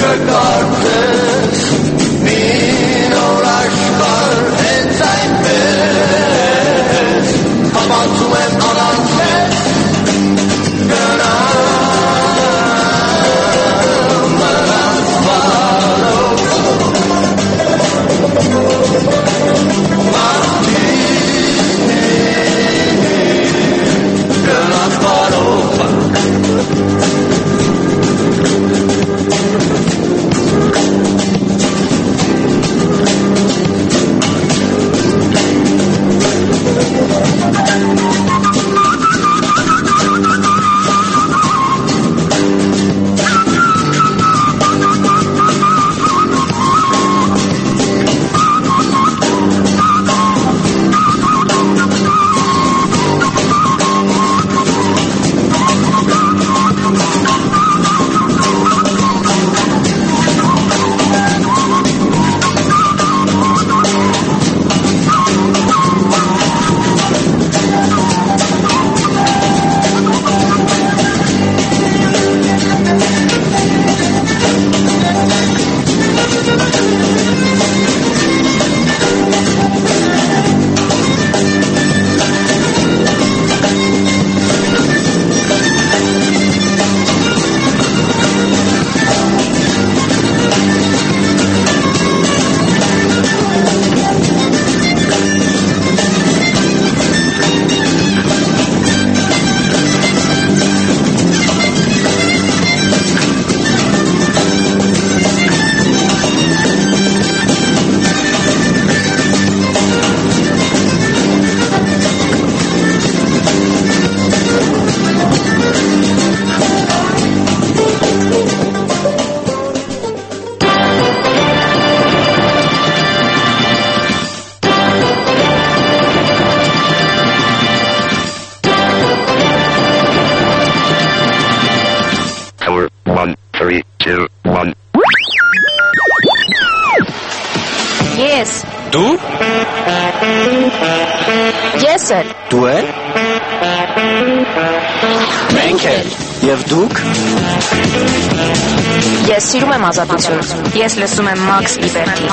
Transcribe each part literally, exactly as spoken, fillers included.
regardless, mean or ashbar, it's ein best. Come on to an ununfest, Դու? Ես էլ։ Դու էլ? Մենք էլ։ Եվ դուք? Ես սիրում եմ ազատություն։ Ես լսում եմ Max Liberty։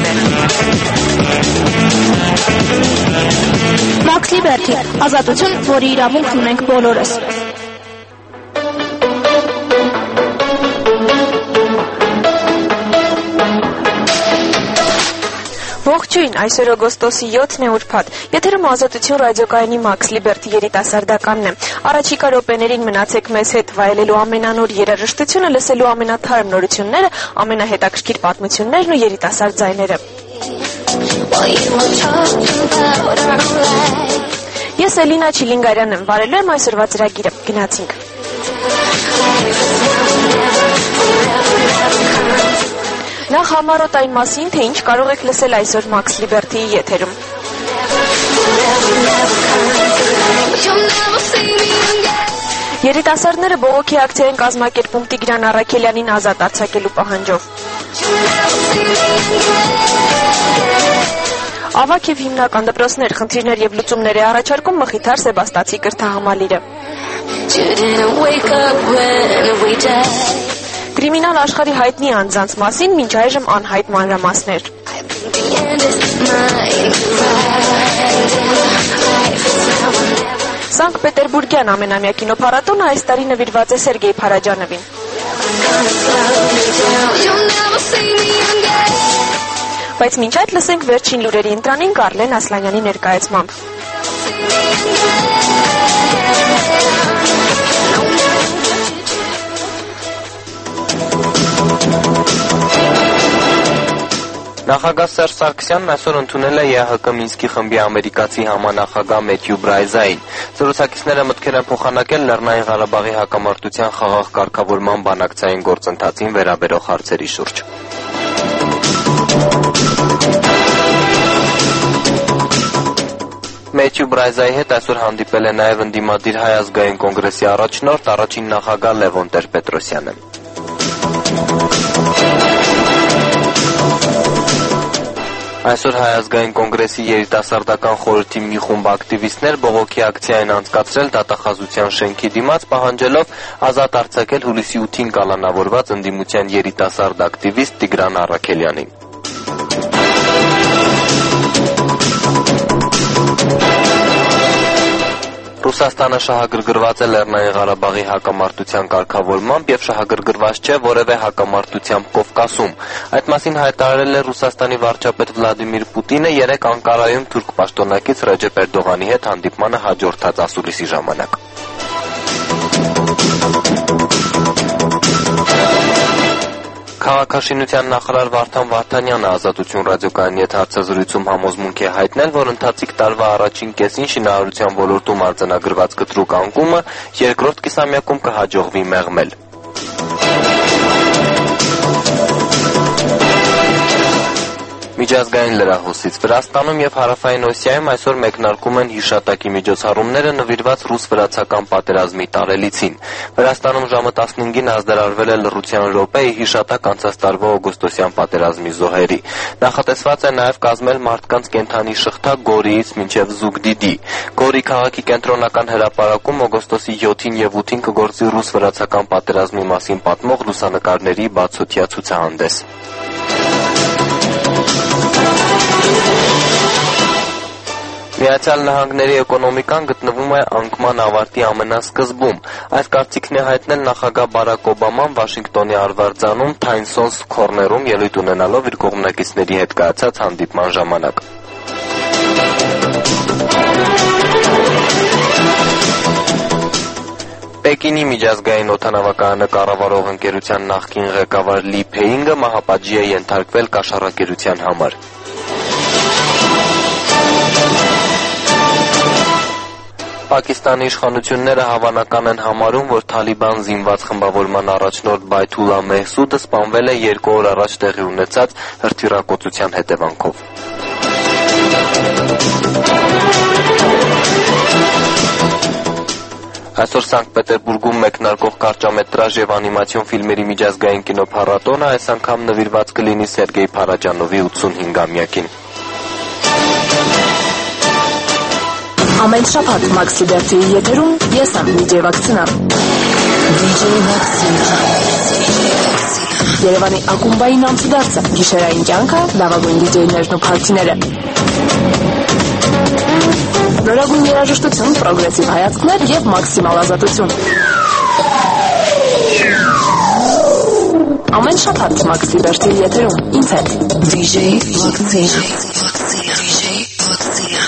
Max Liberty, ազատություն, որի իրավունքն ունենք բոլորս։ Ողջույն, այսօր օգոստոսի յոթն է ուրբաթ։ Եթերում ազատություն ռադիոկայանի Max Liberty երիտասարդականն է։ Առաջիկա րոպեներին մնացեք մեզ հետ վայելելու ամենանոր երաժշտությունը, լսելու ամենաթարմ նորությունները, ամենահետաքրքիր պատմություններն ու երիտասարդ ձայները։ Ես Էլինա Չիլինգարյանն եմ, վարելու եմ այսօրվա ծրագիրը։ Գնացինք։ Նախ համառոտ այն մասին, թե ինչ կարող եք լսել այսօր Max Liberty-ի եթերում։ Երիտասարդները բողոքի ակցիա են կազմակերպում Տիգրան Առաքելյանին ազատ արձակելու պահանջով։ Ավագ և հիմնական դպրոցներ, խնդիրներ և լուծումներ է առաջարկում Մխիթար Սեբաստացի կրթահամալիրը։ Կրիմինալ աշխարհի հայտնի անձանց մասին մինչ այժմ անհայտ մանրամասներ։ Սանկտ Պետերբուրգյան ամենամյա կինոփառատոնը այս տարի նվիրված է Սերգեյ Փարաջանովին։ Բայց մինչ այդ լսենք վերջին լուրերի ընտրանին Կարլեն Ասլանյանի ներկայացմամբ։ Նախագահ Սերժ Սարգսյանն այսօր ընդունել է ԵՀԿ Մինսկի խմբի ամերիկացի համանախագահ Մեթյու Բրայզային։ Զրուցակիցները մտքեր են փոխանակել Լեռնային Ղարաբաղի հակամարտության խաղաղ կարգավորման բանակցային գործընթացին վերաբերող հարցերի շուրջ։ Մեթյու Բրայզայի հետ այսօր հանդիպել է նաև ընդդիմադիր Հայ ազգային կոնգրեսի առաջնորդ, առաջին նախագահ Լևոն Տեր-Պետրոսյանը։ Այսօր Հայ ազգային կոնգրեսի երիտասարդական խորհրդի մի խումբ ակտիվիստներ բողոքի ակցիա են անցկացրել դատախազության շենքի դիմաց, պահանջելով ազատ արձակել հուլիսի ութին կալանավորված ընդդիմության երիտասարդ ակտիվիստ Տիգրան Առաքելյանին։ Ռուսաստանը շահագրգռված է Լեռնային Ղարաբաղի հակամարտության կարգավորմամբ եւ շահագրգռված չէ որևէ հակամարտությամբ Կովկասում։ Այդ մասին հայտարարել է Ռուսաստանի վարչապետ Վլադիմիր Պուտինը երեկ Անկարայում թուրք պաշտոնակից Ռեջեփ Էրդողանի հետ հանդիպմանը հաջորդած ասուլիսի ժամանակ։ Քաղաքաշինության նախարար Վարդան Վարդանյանը Ազատություն ռադիոկայանի հետ հարցազրույցում համոզմունք է հայտնել, որ ընթացիկ տարվա առաջին կեսին շինարարության ոլորտում արձանագրված կտրուկ անկումը երկրորդ կիսամյակում կհաջողվի մեղմել։ Միջազգային լրահոսից Վրաստանում եւ Հարավային Օսիայում այսօր մեկնարկում են հիշատակի միջոցառումները նվիրված ռուս-վրացական պատերազմի տարելիցին։ Վրաստանում ժամը տասնհինգին ազդարարվել է լռության րոպեի հիշատակ անցած տարվա օգոստոսյան պատերազմի զոհերի։ Նախատեսված է նաեւ կազմել մարդկանց կենդանի շղթա Գորիից մինչեւ Զուգդիդի։ Գորի քաղաքի կենտրոնական հրապարակում օգոստոսի յոթին եւ ութին կգործի ռուս-վրացական պատերազմի մասին պատմող լուսանկարների բացօթյա ցուցահանդես։ Միացյալ Նահանգների էկոնոմիկան գտնվում է անկման ավարտի ամենասկզբում։ Այս կարծիքն է հայտնել նախագահ Բարակ Օբաման Վաշինգտոնի Արվարձանում Թայնսոնս Քորներում ելույթ ունենալով իր կողմնակիցների հետ կայացած հանդիպման ժամանակ։ Պեկինի միջազգային օդանավակայանը կառավարող ընկերության նախկին ղեկավար Լի Փեինգը մահապատժի է ենթարկվել կաշառակերության համար։ Պակիստանի իշխանությունները հավանական են համարում, որ Թալիբան զինված խմբավորման առաջնորդ Բայթուլլա Մեհսուդը սպանվել է երկու օր առաջ տեղի ունեցած հրթիռակոծության հետևանքով։ Այսօր Սանկտ Պետերբուրգում մեկնարկող կարճամետրաժ եւ անիմացիոն ֆիլմերի միջազգային կինոփառատոնը այս անգամ նվիրված կլինի Սերգեյ Փարաջանովի ութսունհինգամյակին։ Ամեն շաբաթ Մաքս Լիբերտիի եթերում ես եմ դիջեյ Վակցինա։ Դիջեյ Վակցինա։ Երևանի ակումբային ամսդարձը, գիշերային կյանքը, լավագույն դիջեյներն ու փարթիները։ Նորագույն երաժշտություն, պրոգրեսիվ հայացքներ եւ մաքսիմալ ազատություն։ Ամեն շաբաթ Մաքս Լիբերտիի եթերում ինձ հետ դիջեյ Վակցինա։ Դիջեյ Վակցինա։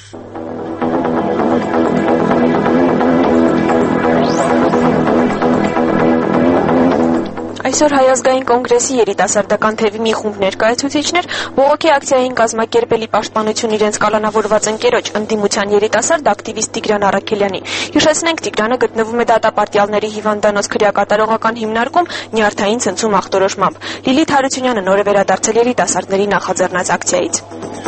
Այսօր Հայ ազգային կոնգրեսի երիտասարդական թևի մի խումբ ներկայացուցիչներ բողոքի ակցիային կազմակերպելի պաշտպանություն իրենց կալանավորված ընկերոջ ընդդիմության երիտասարդ ակտիվիստ Տիգրան Առաքելյանի։ Հիշեցնենք, Տիգրանը գտնվում է դատապարտյալների հիվանդանոց քրեակատարողական հիմնարկում նյարդային ցնցում ախտորոշմամբ։ Լիլիթ Հարությունյանը նոր է վերադարձել երիտասարդների նախաձեռնած ակցիայից։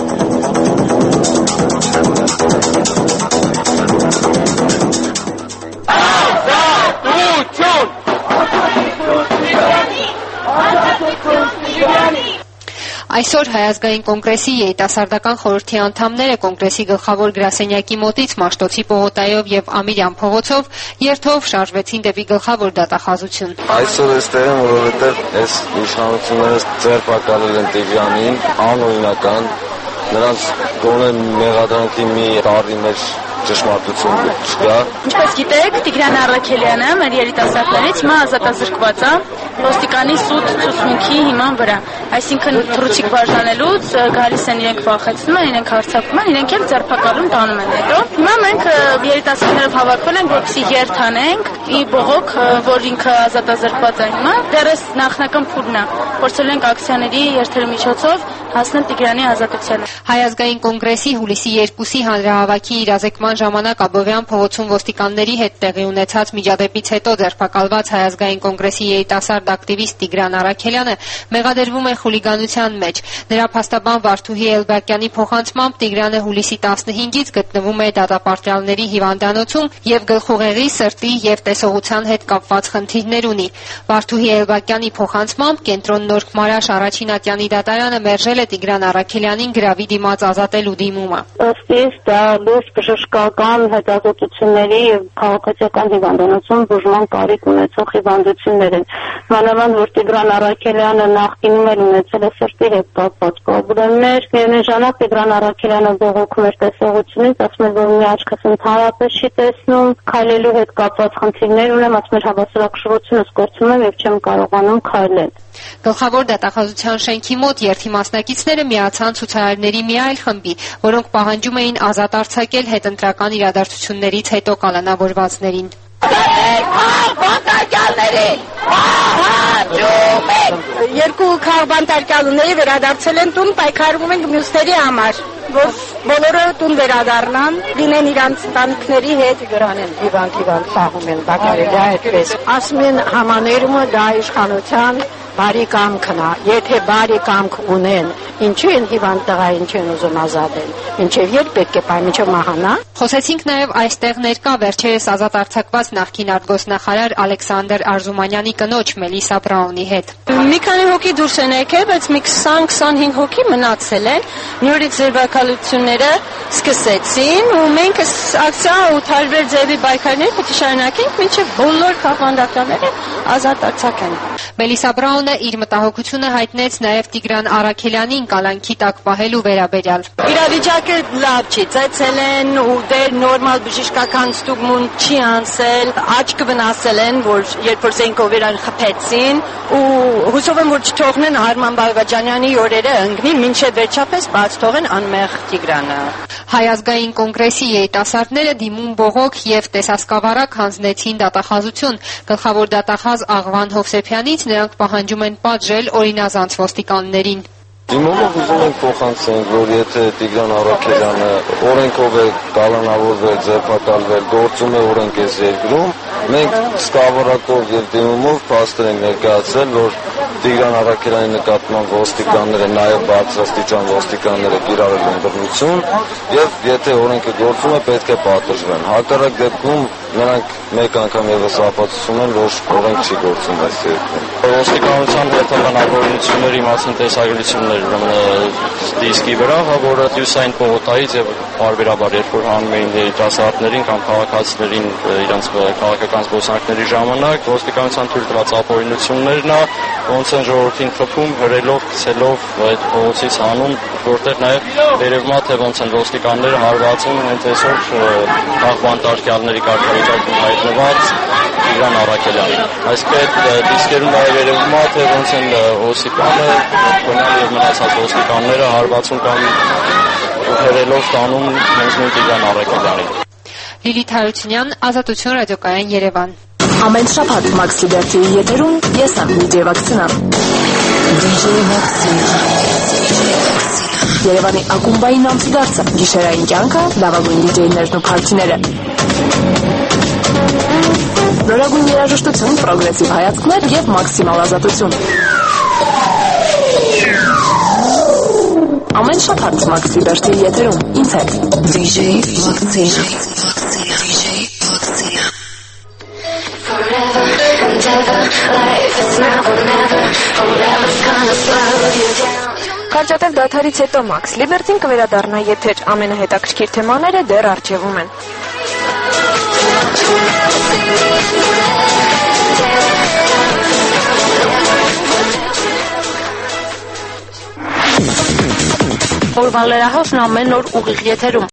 Այսօր Հայ ազգային կոնգրեսի երիտասարդական խորհրդի անդամները կոնգրեսի գլխավոր գրասենյակի մոտից Մաշտոցի պողոտայով եւ Ամիրյան փողոցով երթով շարժվեցին դեպի գլխավոր դատախազություն։ Այսօր էստեղ եմ, որովհետեւ այս իշխանությունները ձերբակալել են Տիգրանին, անօրինական, նրանց գոնե մեղադրանքի մի տարի մեջ ճշմարտություն չկա։ Ինչպես գիտեք, Տիգրան Առաքելյանը մեր երիտասարդներից հիմա ազատազրկված է ոստիկանի սուտ ցուցմունքի հիման վրա։ Այսինքն թռուցիկ բաժանելուց գալիս են իրենք վախեցնում են, իրենք հարձակվում են, իրենք էլ ձերբակալում տանում են հետո։ Հիմա մենք երիտասարդներով հավաքվել ենք, որպեսզի երթանենք ի բողոք, որ ինքը ազատազրկված է հիմա։ Դեռ նախնական փուլն է։ Փորձել ենք ակցիաների երթերի միջոցով հասնել Տիգրանի ազատությանը։ Հայ ազգային կոնգրեսի հուլիսի երկուսի հանրահավաքի իրազեկման ժամանակ Աբովյան փողոցում ոստիկանների հետ տեղի ունեցած միջադեպից հետո ձերբակալված Հայ ազգային կոնգրեսի երիտասարդ ակտիվիստ Տիգրան Առաքելյանը մեղադրվում է խուլիգանության մեջ։ Նրա փաստաբան Վարդուհի Էլբակյանի փոխանցմամբ Տիգրանը հուլիսի տասնհինգից գտնվում է դատապարտյալների հիվանդանոցում եւ գլխուղեղի, սրտի եւ տեսողության հետ կապված խնդիրներ ունի։ Վարդուհի Էլբակյանի փոխանցմամբ Կենտրոն Նորք Մարաշ առաջին ատյանի դատարանը մերժել կոչել է Տիգրան Առաքելյանին գրավի դիմաց ազատելու դիմումը։ Ըստ իս դա լուրջ բժշկական հետազոտությունների եւ քաղաքացիական հիվանդանոցում բուժման կարիք ունեցող հիվանդություններ են։ Մանավանդ որ Տիգրան Առաքելյանը նախկինում էլ ունեցել է սրտի հետ կապված պրոբլեմներ, միևնույն ժամանակ Տիգրան Առաքելյանը բողոքում էր տեսողությունից, ասում էր որ մի աչքս ընդհանրապես չի տեսնում, քայլելու հետ կապված խնդիրներ ունեմ, ասում էր հավասարակշռությունս կորցնում եմ եւ չեմ կարողանում քայլել։ Գլխավոր դատախազության շենքի մոտ երթի մասնակիցները միացան ցուցարարների մի այլ խմբի, որոնք պահանջում էին ազատ արձակել հետընտրական իրադարձություններից հետո կալանավորվածներին։ Երկու քաղբանտարկյալների վերադարձել են տուն, պայքարում են մյուսների համար, որ բոլորը տուն վերադառնան, լինեն իրանց տանիքների հետ գրանեն, հիվանդ հիվանդ սաղում են, դա կարելի է այդպես։ Ասում են համաներումը դա իշխանության բարի կամքն է, եթե բարի կամք ունեն, ինչու են հիվանդ տղա, ինչու են ուզում ազատել, ինչև երբ պետք է պայ, ինչու մահանա։ Խոսեցինք նաև այստեղ ներկա վերջերս ազատ արձակված նախկին արտգործնախարար Ալեքսանդր Արզումանյանի կնոջ Մելիսա Բրաունի հետ։ Մի քանի հոգի դուրս են եկել, բայց մի քսան քսանհինգ հոգի մնացել են, նորից ձերբակալությունները սկսեցին ու մենք ակցիա ու տարբեր ձևի պայքարներ պետք է շարունակենք, մինչև բոլոր քաղբանտարկյալները ազատ արձակեն։ Մելիսա Բրաունը իր մտահոգությունը հայտնեց նաև Տիգրան Առաքելյանին կալանքի տակ պահելու վերաբերյալ։ Իրավիճակը լավ չի, ծեծել են ու դեր նորմալ բժշկական ստուգմունք չի անցել, աչքը վնասել են, որ երբ որ զենքով իրան խփեցին ու հուսով եմ որ չթողնեն Արման Բաղաջանյանի օրերը ընկնի, մինչև վերջապես բաց թողեն անմեղ Տիգրանը։ Հայ ազգային կոնգրեսի երիտասարդները դիմում բողոք եւ տեսասկավառակ հանձնեցին դատախազություն։ Գլխավոր դատախազ Աղվան Հովսեփյանից նրանք պահանջում են պատժել օրինազանց ոստիկաններին։ Դիմումով ուզում ենք փոխանցենք, որ եթե Տիգրան Առաքելյանը օրենքով է կալանավորվել, ձերբակալվել, գործում է օրենք այս երկրում, մենք սկավառակով եւ դիմումով փաստեր ենք ներկայացրել, որ Տիգրան Առաքելյանի նկատմամբ ոստիկանները, նաեւ բարձրաստիճան ոստիկանները կիրառել են բռնություն եւ եթե օրենքը գործում է, պետք է պատժվեն։ Հակառակ դեպքում նրանք մեկ անգամ եւս ապացուցում են, որ օրենք չի գործում այս երկրում։ Ոստիկանության հետապանավորությունների մասին տեսագրություններ դիսկի վրա, որը հյուսային պողոտայից եւ բարբերաբար երբ որ հանում էին երիտասարդներին կամ քաղաքացիներին իրենց քաղաքական զբոսանքների ժամանակ, ոստիկանության թույլ տված ապօրինություններն է, ոնց են ժողովրդին խփում, հրելով, գցելով այդ փողոցից հանում, որտեղ նաեւ վերևում է թե ոնց են ոստիկանները հարվածում հենց այսօր քաղբանտարկյալների կարգավիճակում հայտնված Տիգրան Առաքելյանին։ Այսինքն դիսկերում նաեւ վերևում է թե ոնց են Օսիպյանը, Քոնյանը եւ մնացած ոստիկանները հարվածում կամ հրելով տանում հենց նույն Տիգրան Առաքելյանին։ Լիլիթ Հարությունյան, Ազատություն ռադիոկայան Երևան։ Ամեն շաբաթ Max Liberty-ի եթերում ես եմ դիջեյ Վաքցինան։ դիջեյ Վաքցինա։ Երևանի ակումբային ամսդարձը, գիշերային կյանքը, լավագույն դիջեյներն ու փարթիները։ Նորագույն երաժշտություն, պրոգրեսիվ հայացքներ եւ մաքսիմալ ազատություն։ Ամեն շաբաթ Max Liberty-ի եթերում ինձ հետ դիջեյ Վաքցինա։ Կարճատև դադարից հետո Max Liberty-ն կվերադառնա եթեր, ամենահետաքրքիր թեմաները դեռ առջևում են։ Օրվա լրահոսն ամեն օր ուղիղ եթերում։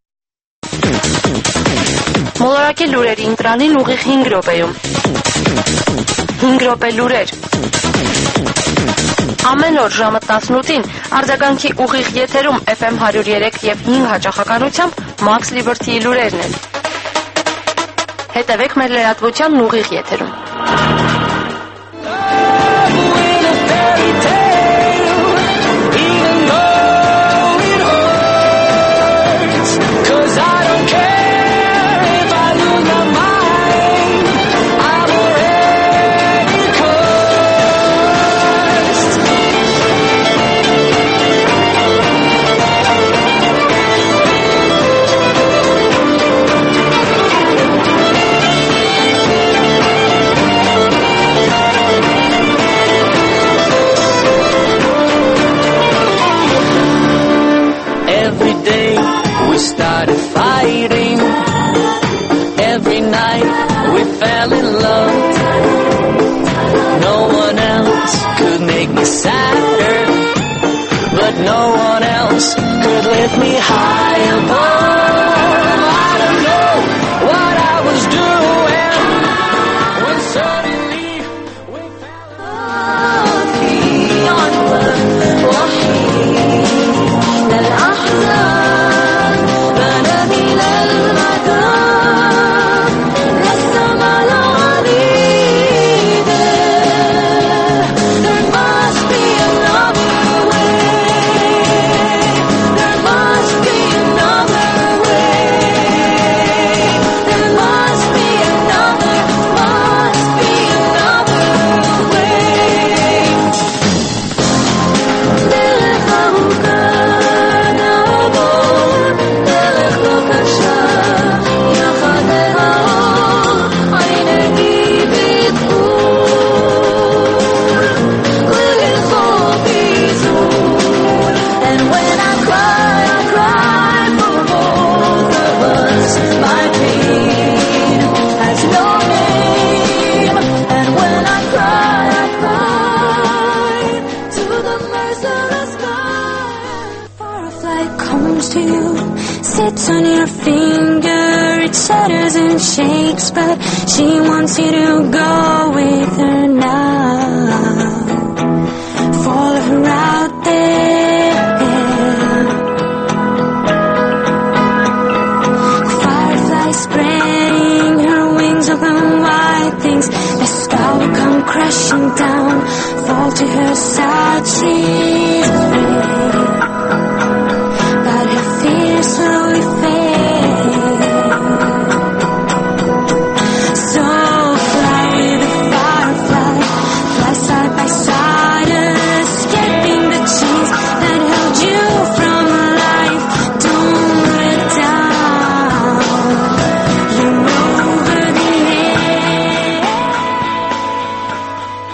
Մոլորակի լուրերի ընտրանին ուղիղ հինգ րոպեում։ հինգ րոպե լուրեր։ Ամեն օր ժամը տասնութին արձագանքի ուղիղ եթերում Էֆ Էմ հարյուր երեք եւ հինգ հաճախականությամբ Max Liberty-ի լուրերն են։ Հետևեք մեր լրատվության ուղիղ եթերում։ Saturn, but no one else could lift me high above. I don't know what I was doing when suddenly we found في عنوة وحيد للأحزان بنادي للمكان للسما العديدة. There must be another way. There must be another way. There must be another, must be another way. نلقى كان أبور نلقى كشاف يا خدها عيني بتقول كل الخوف يزول. And when I cry, I cry for both of us. My pain has no name. And when I cry, I cry to the merciless sky. Firefly comes to you, sits on your finger. It shudders and shakes, but she wants you to go with her now. Follow her out there. Firefly spreading her wings open wide, thinks the sky will come crashing down, fall to her side. She's afraid, but her fears slowly fade. So fly with the firefly, fly side by side, escaping the chains that held you from life. Don't let down. You're over the edge.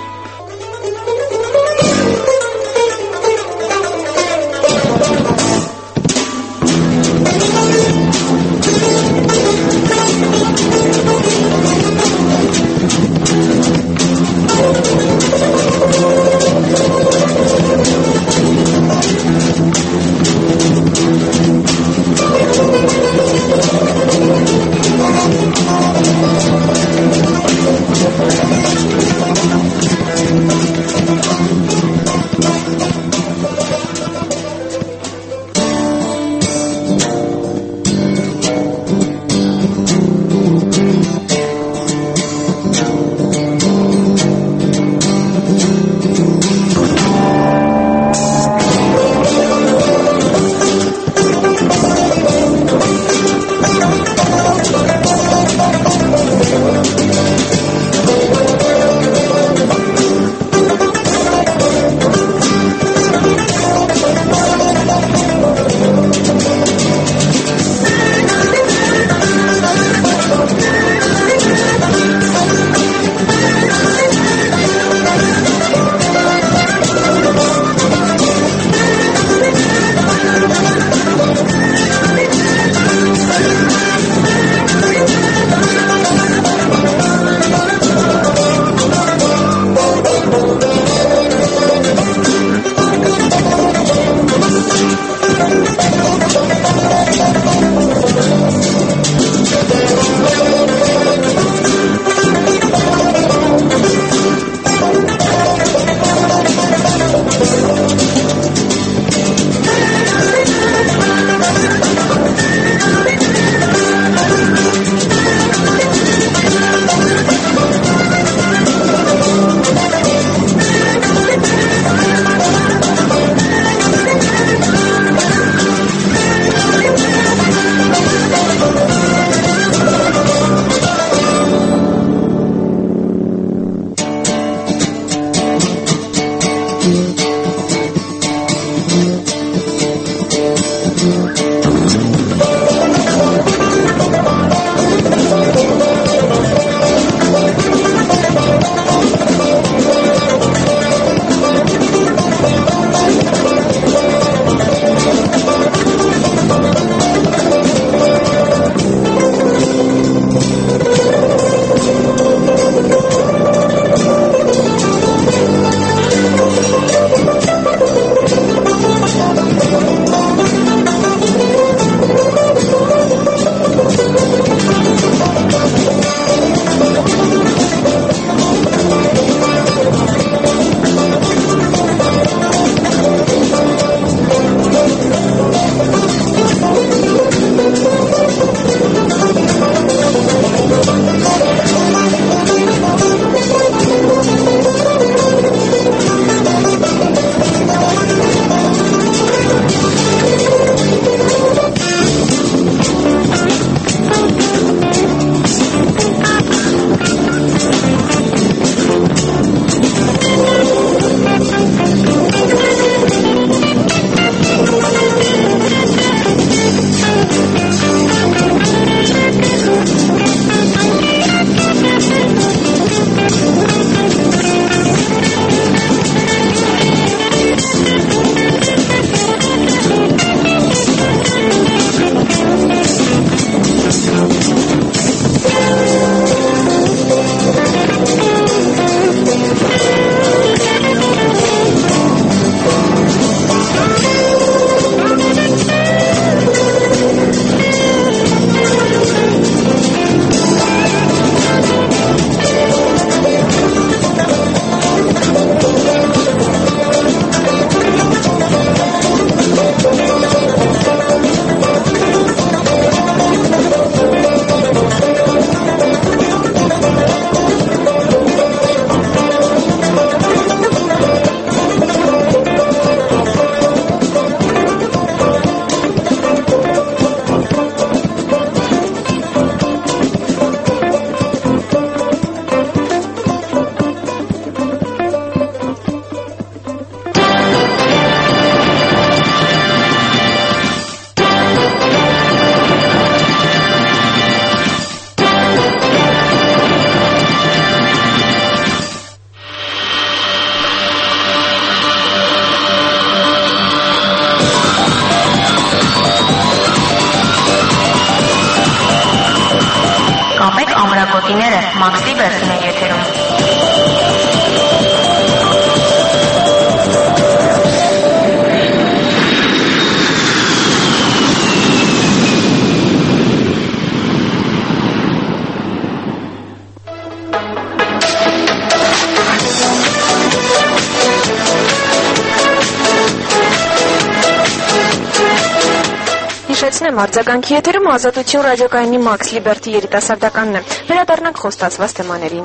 Շնորհեցնեմ արձագանքի եթերում Ազատություն ռադիոկայանի Max Liberty երիտասարդականն է։ Վերադառնանք խոստացված թեմաներին։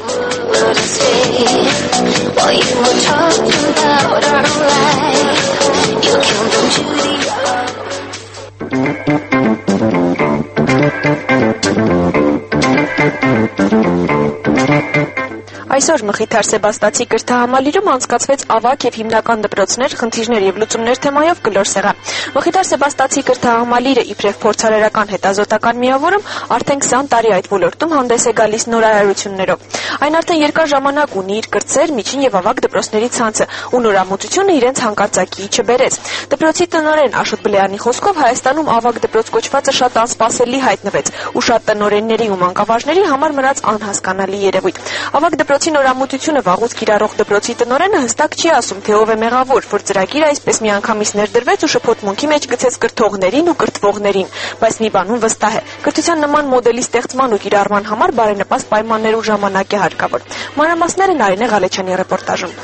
Այսօր Մխիթար Սեբաստացի կրթահամալիրում անցկացվեց ավագ եւ հիմնական դպրոցներ, խնդիրներ եւ լուծումներ թեմայով կլոր սեղան։ Մխիթար Սեբաստացի կրթահամալիրը իբրև փորձարարական հետազոտական միավորում արդեն քսան տարի այդ ոլորտում հանդես է գալիս նորարարություններով։ Այն արդեն երկար ժամանակ ունի իր կրտսեր, միջին եւ ավագ դպրոցների ցանցը, ու նորամուծությունը իրենց հանկարծակի չբերեց։ Դպրոցի տնօրեն Աշոտ Բլեյանի խոսքով Հայաստանում ավագ դպրոց կոչվածը շատ անսպասելի հայտնվեց, ու շատ տնօրենների ու մանկավարժների համար մնաց անհասկանալի երևույթ։ Ավագ դպրոցի նորամուծությունը վաղուց կիրառող դպրոցի տնօրենը հստակ չի ասում, թե ով է մեղավոր, որ ծրագիրը այսպես միանգամից ներդրվեց ու շփոթմունքի մեջ գցեց կրթողներին ու կրթվողներին, բայց մի բանում վստահ է. կրթության նման մոդելի ստեղծման ու կիրառման համար բարենպաստ պայմաններ ու ժամանակ է հարկավոր։ Մանրամասները Նարինե Ղալեչյանի ռեպորտաժում։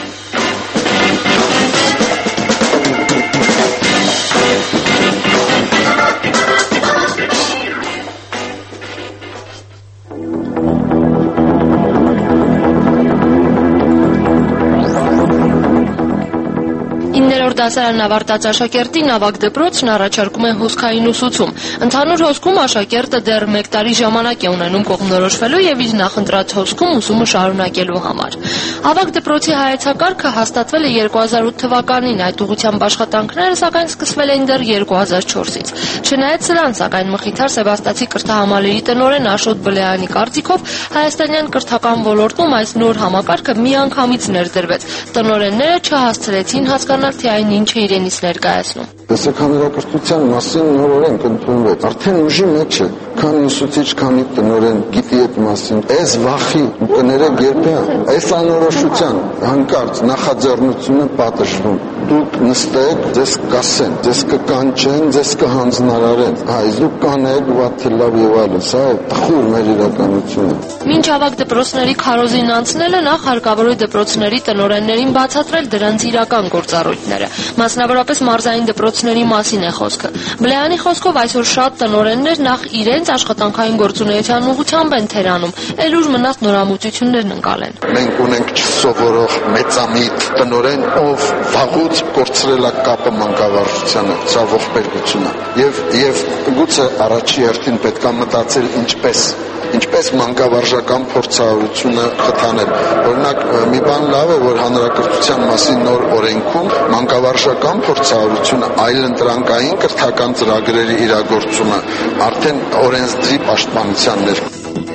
Դասարան ավարտած աշակերտին ավագ դպրոցն առաջարկում է հոսքային ուսուցում։ Ընդհանուր հոսքում աշակերտը դեռ մեկ տարի ժամանակ է ունենում կողմնորոշվելու եւ իր նախընտրած հոսքում ուսումը շարունակելու համար։ Ավագ դպրոցի հայեցակարգը հաստատվել է երկու հազար ութ թվականին, այդ ուղղությամբ աշխատանքները սակայն սկսվել էին դեռ երկու հազար չորսից։ Չնայած սրան, սակայն Մխիթար Սեբաստացի կրթահամալիրի տնօրեն Աշոտ Բլեյանի կարծիքով հայաստանյան կրթական ոլորտում այս նոր համակարգը միանգամից ներդրվեց։ Տնօրենները չհասցրեցին հասկանալ, թե այն ինչ է իրենից ներկայացնում։ Տեսականորակրթության մասին նոր օրենք ընդունվեց։ Արդեն ուժի մեջ է, քանի ուսուցիչ, քանի տնօրեն գիտի այդ մասին։ Այս վախի կներեք երբ է այս անորոշության հանկարծ նախաձեռնությունը պատժվում։ Դուք նստեք, ձեզ կասեն, ձեզ կկանչեն, ձեզ կհանձնարարեն։ Այս դուք կանեք, վատ լավ եւ այլն, սա է տխուր մեր իրականությունը։ Մինչ ավագ դպրոցների քարոզին անցնելը նախ հարկավոր է դպրոցների տնօրեններին բացատրել դրանց իրական գործառույթները։ Մասնավորապես մարզային դպրոցների մասին է խոսքը։ Բլեյանի խոսքով այսօր շատ տնօրեններ նախ իրենց աշխատանքային գործունեության ուղղությամբ են թերանում, ել ուր մնաց նորամուծություններն ընկալեն։ Մենք ունենք չսովորող մեծամիտ տնօրեն, ով վաղուց կորցրել է կապը մանկավարժությանը, սա ողբերգություն է։ Եվ եւ գուցե առաջի հերթին պետք է մտածել ինչպես ինչպես մանկավարժական փորձառությունը խթանել։ Օրինակ, մի բան լավ է, որ հանրակրթության մասին նոր օրենքում մանկավարժական փորձառությունը այլընտրանքային կրթական ծրագրերի իրագործումը արդեն օրենսդրի պաշտպանության ներքո։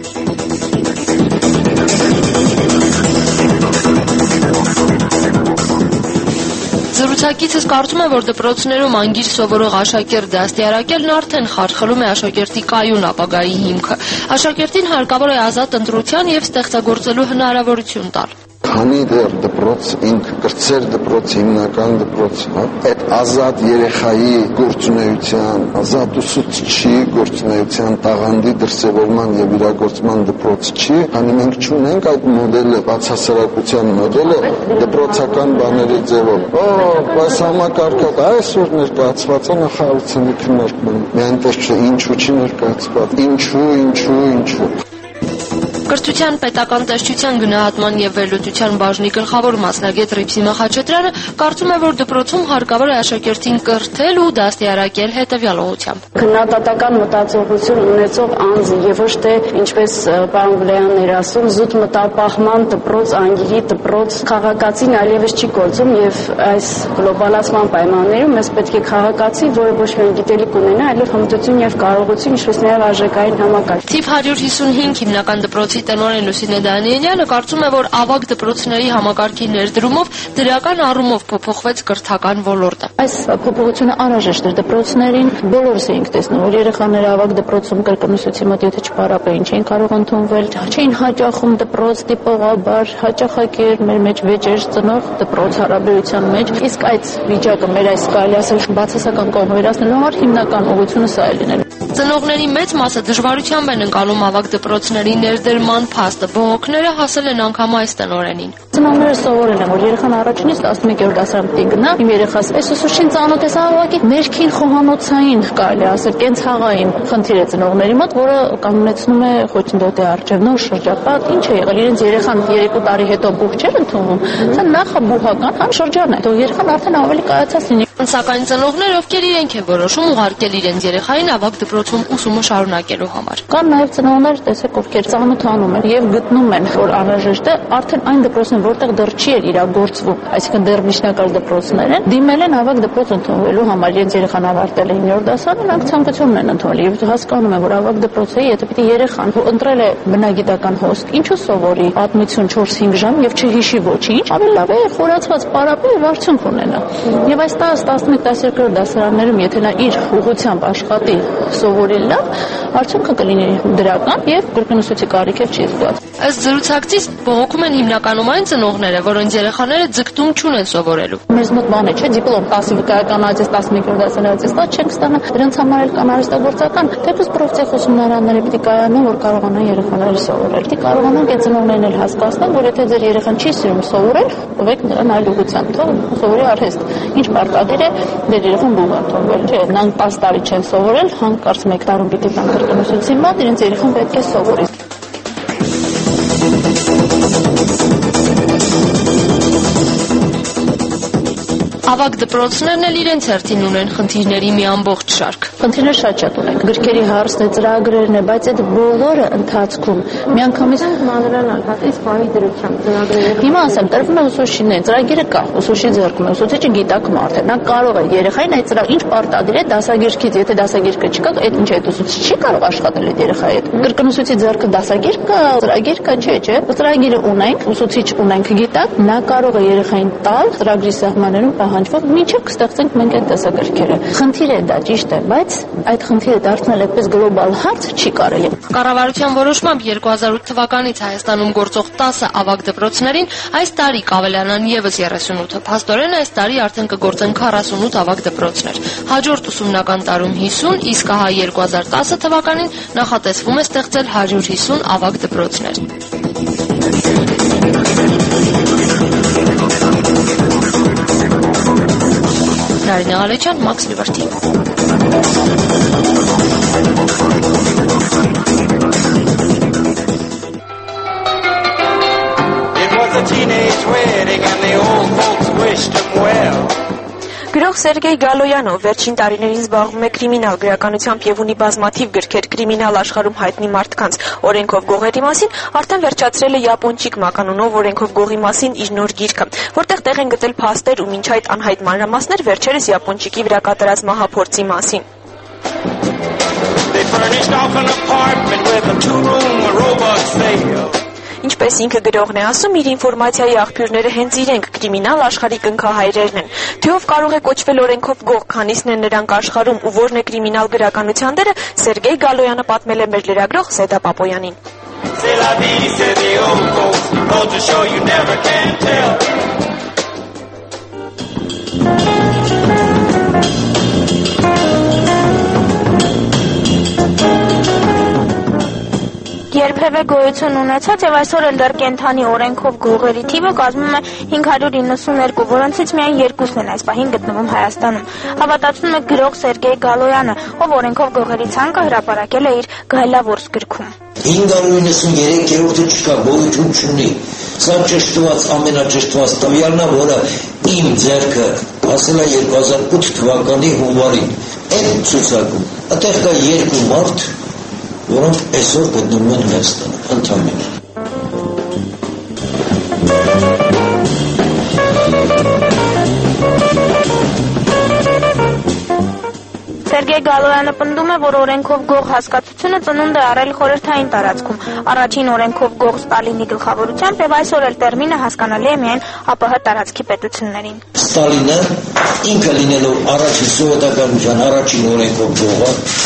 Զրուցակիցս կարծում է, որ դպրոցներում անգիր սովորող աշակերտ դաստիարակելն արդեն խարխլում է աշակերտի կայուն ապագայի հիմքը։ Աշակերտին հարկավոր է ազատ ընտրության եւ ստեղծագործելու հնարավորություն տալ։ Քանի դեռ դպրոց ինք կրտսեր դպրոց հիմնական դպրոց, հա, այդ ազատ երեխայի գործունեության, ազատ ուսուցչի գործունեության տաղանդի դրսևորման եւ իրագործման դպրոց չի, քանի մենք չունենք այդ մոդելը, բացասարակության մոդելը դպրոցական բաների ձևով։ Օ, բայց համակարգը այսօր ներկայացված է նախարարության քննարկման։ Միայն դες չէ ինչու չի ներկայացված, ինչու, ինչու, ինչու։ Կրթության պետական տեսչության գնահատման եւ վերլուծության բաժնի գլխավոր մասնագետ Ռիփսիմա Խաչատրյանը կարծում է, որ դպրոցում հարկավոր է աշակերտին կրթել ու դաստիարակել հետեւյալ ուղղությամբ։ Քննադատական մտածողություն ունեցող անձ եւ ոչ թե ինչպես պարոն Բլեյանն էր ասում, զուտ մտապահման դպրոց, անգիրի դպրոց քաղաքացին այլևս չի գործում եւ այս գլոբալացման պայմաններում մեզ պետք է քաղաքացի, որը ոչ միայն գիտելիք ունենա, այլև հմտություն եւ կարողություն, ինչպես նաեւ արժեքային համակարգ։ Թիվ հարյուր հիսունհինգ հիմնական դպրոցի տնօրեն Լուսինե Դանիելյանը կարծում է, որ ավագ դպրոցների համակարգի ներդրումով դրական առումով փոփոխվեց կրթական ոլորտը։ Այս փոփոխությունը անհրաժեշտ էր դպրոցներին, բոլորս էինք տեսնում, որ երեխաները ավագ դպրոցում կրկնուսուցի մոտ եթե չպարապեին, չէին կարող ընդունվել, չէին հաճախում դպրոց տիպողաբար, հաճախակի էր մեր մեջ վեճեր ծնող դպրոց հարաբերության մեջ, իսկ այդ վիճակը մեր այս կարելի ասել բացասական կողմը վերացնելու համար հիմնական ուղղությունը սա է լինել։ Ծնողների մեծ մասը դժվարությամբ են ընկալում ավագ դպրոցների ներդրման փաստը, բողոքները հասել են անգամ այս տնօրենին։ Ծնողները սովորել են, որ երեխան առաջինից տասնմեկերորդ դասարան պիտի գնա, իմ երեխաս այս ուսուցչին ծանոթ է, սա ուղղակի ներքին խոհանոցային, կարելի ասել, կենցաղային խնդիր է ծնողների մոտ, որը կանգնեցնում է խոչընդոտի առջև նոր շրջապատ, ինչ է եղել, իրենց երեխան երկու տարի հետո բուխ չէր ընդունվում, սա նախաբուհական շրջան է, թող երեխան արդեն ավելի կայացած լինի։ Սակայն ծնողներ, ովքեր իրենք են որոշում ուղարկել իրենց երեխային ավագ դպրոցում ուսումը շարունակելու համար։ Կան նաև ծնողներ, տեսեք, ովքեր ծանոթանում են եւ գտնում են, որ անհրաժեշտ է արդեն այն դպրոցն, որտեղ դեռ չի իրագործվում, այսինքն դեռ միջնակարգ դպրոցներ են, դիմել են ավագ դպրոց ընդունվելու համար, իրենց երեխան ավարտել է իններորդ դասարան, նրանք ցանկությունն են ընդունել եւ հասկանում են, որ ավագ դպրոցը, եթե պիտի երեխան ընտրել է բնագիտական հոսք, ինչու սովորի պատմություն չորս-հինգ ժամ եւ չհիշի ոչինչ, ավելի լավ է խորացված պարապի եւ արդյունք ունենա։ Եվ այս տասը տասնմեկ տասներորդ դասարաններում, եթե նա իր ուղղությամբ աշխատի, սովորի լավ, արդյունքը կլինի դրական եւ կրկնուսուցի կարիք չի զգաց։ Ըստ զրուցակցից բողոքում են հիմնականում այն ծնողները, որոնց երեխաները ձգտում չունեն սովորելու։ Մեզ մոտ բան է, չէ, դիպլոմ տասը վկայականացես տասնմեկերորդ դասարանից, դա չենք ստանա, դրանց համար էլ կան արհեստագործական, թեպուզ պրոֆցիա ուսումնարանները պիտի կայանան, որ կարողանան երեխաները սովորել։ Պիտի կարողանան այդ ծնողներն էլ հասկացնել, որ եթե ձեր երեխան չի սիրում սովորել, ուղղեք նրան այլ ուղղությամբ, թող սովորի արհեստ։ Ինչ պարտադիր է դեր երեխան բուհ ընդունվել, չէ, նրանք տասը տարի չեն սովորել, հանկարծ մեկ տարում պիտի տան կրկնուսուցի մոտ, իրենց երեխան պետք է սովորի։ Ավագ դպրոցներն էլ իրենց հերթին ունեն խնդիրների մի ամբողջ շարք։ Խնդիրներ շատ շատ ունենք, գրքերի հարցն է, ծրագրերն է, բայց այդ բոլորը ընթացքում միանգամից մանրանալ, հատից բանի դրությամբ ծրագրերը։ Հիմա ասեմ, տրվում է ուսուցիչներին, ծրագիրը կա, ուսուցիչի ձեռքում է, ուսուցիչը գիտակ մարդ է, նա կարող է երեխային այդ ծրագիրը ինչ պարտադիր է դասագիրքից, եթե դասագիրքը չկա, այդ ինչ է, այդ ուսուցիչ չի կարող աշխատել այդ երեխայի հետ։ Կրկնուսուցիչի ձեռքը դասագիր կա, ծրագիր կա, չէ, չէ, ծրագիրը ունենք, ուսուցիչ ունենք գիտակ, նա կարող է երեխային տալ ծրագրի սահմաններում պահանջվող, մինչև կստեղծենք մենք այդ դասագրքերը։ Խնդիր է դա, ճիշտ է, բայց այդ խնդիրը դարձնել այդպես գլոբալ հարց չի կարելի։ Կառավարության որոշմամբ երկու հազար ութ թվականից Հայաստանում գործող տասը ավագ դպրոցներին այս տարի կավելանան եւս երեսունութը։ Փաստորեն այս տարի արդեն կգործեն քառասունութ ավագ դպրոցներ։ Հաջորդ ուսումնական տարում հիսուն, իսկ ահա երկու հազար տասը թվականին նախատեսվում է ստեղծել հարյուր հիսուն ավագ դպրոցներ։ Նարինե Ղալեչյան, Մաքս Լիբերթի։ It was a teenage wedding and the old folks wished him well. Գրող Սերգեյ Գալոյանով վերջին տարիներին զբաղվում է կրիմինալ գրականությամբ եւ ունի բազմաթիվ գրքեր կրիմինալ աշխարհում հայտնի մարդկանց օրենքով գողերի մասին, արդեն վերջացրել է Յապոնչիկ մականունով օրենքով գողի մասին իր նոր գիրքը, որտեղ տեղ են գտել փաստեր ու մինչ այդ անհայտ մանրամասներ վերջերս Յապոնչիկի վրա կատարած մահափորձի մասին։ They furnished off an apartment with a two-room robot stable. Ինչպես ինքը գրողն է ասում, իր ինֆորմացիայի աղբյուրները հենց իրենք կրիմինալ աշխարհի կնքահայրերն են։ Թե ով կարող է կոչվել օրենքով գող, քանիսն են նրանք աշխարհում ու որն է կրիմինալ գրականության դերը, Սերգեյ Գալոյանը պատմել է մեր լրագրող Սեդա Պապոյանին։ Երբևէ գոյություն ունեցած եւ այսօր էլ դեռ կենթանի օրենքով գողերի թիվը կազմում է հինգ հարյուր իննսուններկու, որոնցից միայն երկուսն են այս պահին գտնվում Հայաստանում։ Հավատացնում է գրող Սերգեյ Գալոյանը, ով օրենքով գողերի ցանկը հրապարակել է իր Գայլավորս գրքում։ հինգ հարյուր իննսուներեքերորդը չկա, գոյություն չունի։ Սա ճշտված, ամենաճշտված տվյալն է, որը իմ ձեռքը ասել է երկու հազար ութ թվականի հունվարին։ Այդ ցուցակում այդտեղ կա երկու մարդ, որոնք այսօր գտնվում են Հայաստանում, ընդհանուր։ Սերգեյ Գալոյանը պնդում է, որ օրենքով գող հասկացությունը ծնունդ է առել խորհրդային տարածքում, առաջին օրենքով գող Ստալինի գլխավորությամբ եւ այսօր էլ տերմինը հասկանալի է միայն ԱՊՀ տարածքի պետություններին։ Ստալինը ինքը լինելով առաջին սովետականության առաջին օրենքով գողը,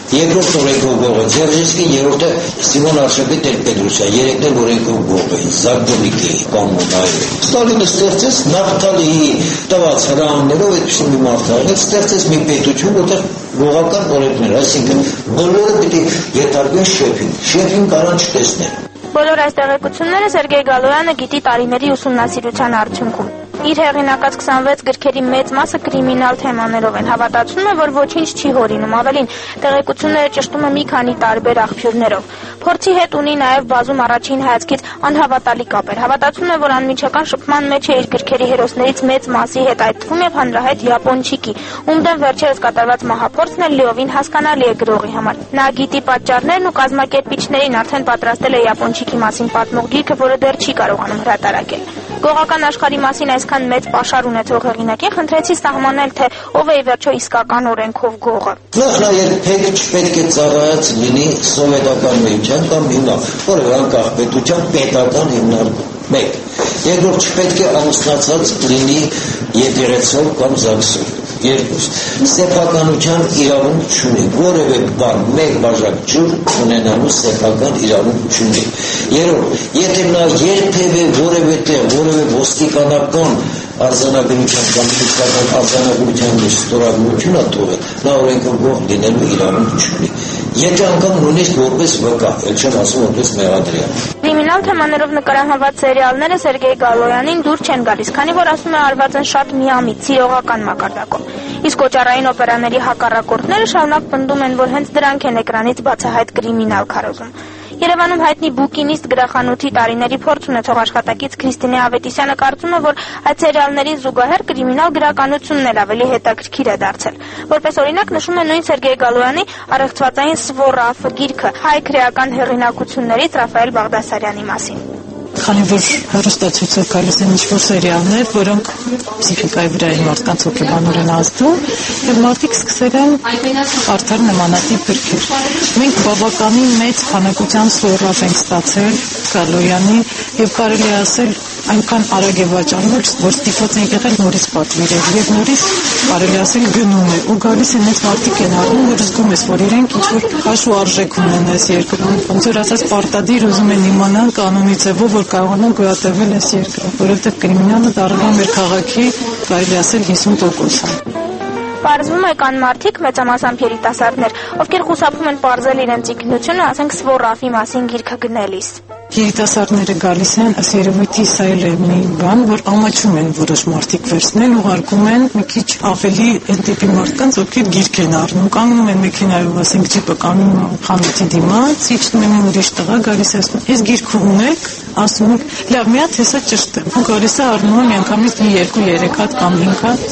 Երկրորդ օրենքով գողը Ձերժինսկի, երրորդը Սիմոն Արշակի Տեր-Պետրոսյան, երեքն էլ օրենքով գող էին, Զագդոնիկի կոմունայով։ Ստալինը ստեղծեց Նավթալիի տված հրամաններով այդպիսի մի մարդահայտ ստեղծեց մի պետություն, որտեղ գողական օրենքներ, այսինքն բոլորը պիտի ենթարկվեն շեփին, շեփին կարան չտեսնել։ Բոլոր այս տեղեկությունները Սերգեյ Գալոյանը գիտի տարիների ուսումնասիրության արդյունքում։ Իր հեղինակած քսանվեց գրքերի մեծ մասը կրիմինալ թեմաներով են, հավատացնում է, որ ոչինչ չի հորինում, ավելին տեղեկությունները ճշտում է մի քանի տարբեր աղբյուրներով։ Փորձի հետ ունի նաև բազում առաջին հայացքից անհավատալի կապեր։ Հավատացում է, որ անմիջական շփման մեջ է իր գրքերի հերոսներից մեծ մասի հետ, այդ թվում եւ հանրահայտ Յապոնչիկի, ում դեմ վերջերս կատարված մահափորձն էլ լիովին հասկանալի է գրողի համար։ Նա գիտի պատճառներն ու կազմակերպիչներին, արդեն պատրաստել է Յապոնչիկի մասին պատմող գիրքը, որը դեռ չի կարողանում հրատարակել։ Գողական աշխարհի մասին այսքան մեծ պաշար ունեցող հեղինակին խնդրեցի սահմանել, թե ով է ի վերջո իսկական օրենքով գողը։ Նախ նա երբեք չպետք է ծառայած լինի սովետական միության կամ հիմնավ, որևէ անկախ պետության պետական հիմնարկում։ Մեկ։ Երկրորդ չպետք է ամուսնացած լինի եկեղեցով կամ ԶԱԳՍով։ Երկուս։ Սեփականության իրավունք չունի, որևէ բան, մեկ բաժակ ջուր ունենալու սեփական իրավունք չունի։ Երրորդ, եթե նա երբևէ որևէ տեղ, որևէ ոստիկանական արձանագրության կամ ֆիզիկական արձանագրության մեջ ստորագրություն է թողել, նա օրենքով գող լինելու իրավունք չունի։ Եթե անգամ նույնիսկ որպես վկա, էլ չեմ ասում որպես մեղադրյալ։ Կրիմինալ թեմաներով նկարահանված սերիալները Սերգեյ Գալոյանին դուր չեն գալիս, քանի որ ասում է արված են շատ միամիտ, սիրողական մակարդակով։ Իսկ օճառային օպերաների հակառակորդները շարունակ պնդում են, որ հենց դրանք են էկրանից բացահայտ կրիմինալ քարոզում։ Երևանում հայտնի բուկինիստ գրախանութի տարիների փորձ ունեցող աշխատակից Քրիստինե Ավետիսյանը կարծում է, որ այդ սերիալներին զուգահեռ կրիմինալ գրականությունն էլ ավելի հետաքրքիր է դարձել։ Որպես օրինակ նշում է նույն Սերգեյ Գալոյանի առեղծվածային Սվորաֆը գիրքը հայ քրեական հեղինակություններից Ռաֆայել Բաղդասարյանի մասին։ Քանի որ հեռուստացույցով գալիս են ինչ-որ սերիալներ, որոնք պսիխիկայի վրա են մարդկանց հոգեբանորեն ազդում, եւ մարդիկ սկսել են կարդալ նմանատիպ գրքեր։ Մենք բավականին մեծ քանակության սորավ ենք ստացել Գալոյանի եւ կարելի է ասել այնքան արագ է վաճառվում, որ ստիպված ենք եղել նորից պատվիրել եւ նորից կարելի ասել գնում է ու գալիս են մեծ մարդիկ են առնում, որ զգում ես, որ իրենք ինչ-որ քաշ ու արժեք ունեն այս երկրում, ոնց որ ասած պարտադիր ուզում են իմանալ կանոնի ձևով, որ կարողանան գոյատևել այս երկրում, որովհետեւ կրիմինալը դառնում է մեր քաղաքի, կարելի ասել հիսուն տոկոսը։ Պարզվում է կան մարդիկ, մեծամասամբ երիտասարդներ, ովքեր խուսափում են պարզել իրենց ինքնությունը, ասենք Սվորաֆի մասին գիրքը գնելիս։ Երիտասարդները գալիս են, ըստ երևույթի սա էլ է մի բան, որ ամաչում են որոշ մարդիկ վերցնել, ուղարկում են մի քիչ ավելի այն տիպի մարդկանց, ովքեր գիրք են առնում, կանգնում են մեքենայով, ասենք ջիպը կանգնում խանութի դիմաց, իջնում են ուրիշ տղա, գալիս է ասում, «Ես գիրք ունեք», ասում եք, «Լավ, մի հատ հեսա ճշտեմ», ու գալիս է առնում է միանգամից մի երկու երեք հատ կամ հինգ հատ։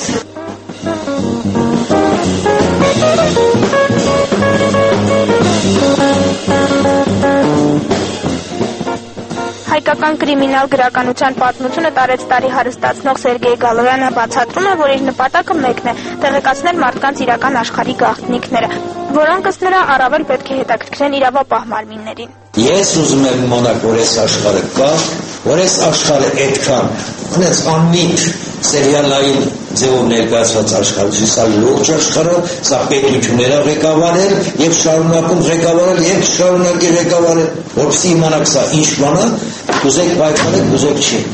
Հայկական կրիմինալ գրականության պատմությունը տարեց տարի հարստացնող Սերգեյ Գալոյանը բացատրում է, որ իր նպատակը մեկն է՝ տեղեկացնել մարդկանց իրական աշխարհի գաղտնիքները, որոնք ըստ նրա առավել պետք է հետաքրքրեն իրավապահ մարմիններին։ Ես ուզում եմ իմանալ, որ այս աշխարհը կա, որ այս աշխարհը այդքան ունես անմիտ սերիալային ձևով ներկայացված աշխարհը, սա լուրջ աշխարհը, սա պետությունները ղեկավարել եւ շարունակում ղեկավարել եւ շարունակի ղեկավարել, որովհետեւ իմանաք սա ինչ բան է, կուզեք պայքարեք, կուզեք չի։